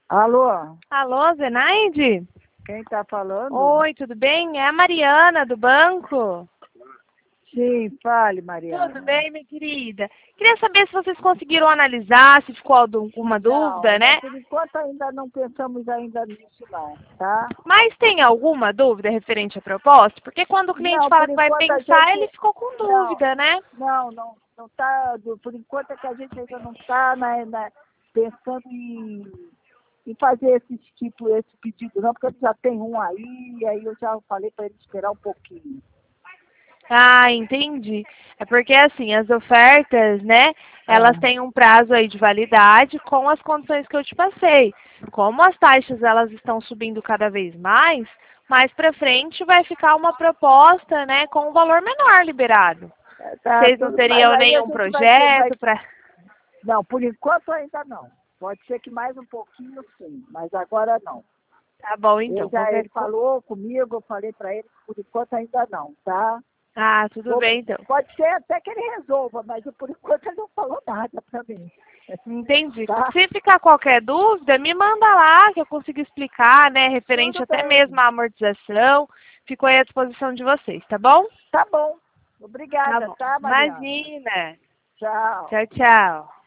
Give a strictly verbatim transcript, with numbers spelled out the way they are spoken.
Alô? Alô, Zenaide? Quem tá falando? Oi, tudo bem? É a Mariana, do banco. Sim, fale, Mariana. Tudo bem, minha querida? Queria saber se vocês conseguiram analisar, se ficou alguma dúvida, Não, né? por enquanto ainda não pensamos ainda nisso não, tá? Mas tem alguma dúvida referente à proposta? Porque quando o cliente Não, fala por que vai enquanto a pensar, ele gente... ficou com Não, dúvida, né? não, não, não tá... Por enquanto é que a gente ainda não está na, na- pensando em, em fazer esse tipo, esse pedido não, porque já tem um aí, e aí eu já falei para ele esperar um pouquinho. Ah, entendi. É porque assim, as ofertas, né, elas Ah, têm um prazo aí de validade com as condições que eu te passei. Como as taxas elas estão subindo cada vez mais, mais para frente vai ficar uma proposta, né, com um valor menor liberado. tá, Vocês não tudo, mas teriam aí a nenhum gente vai ter, vai projeto para... Não, por enquanto ainda não. Pode ser que mais um pouquinho sim, mas agora não. Tá bom, Ele então. já Qualquer... ele co- falou comigo, eu falei para ele que por enquanto ainda não, tá? Ah, tudo Vou- bem, então. Pode ser até que ele resolva, mas por enquanto ele não falou nada para mim. Entendi. Tá? Se ficar qualquer dúvida, me manda lá que eu consigo explicar, né, referente Tudo até mesmo bem. à amortização. Fico aí à disposição de vocês, tá bom? Tá bom. Tá Obrigada, bom. tá, Mariana? Imagina. Tchau. Tchau, tchau.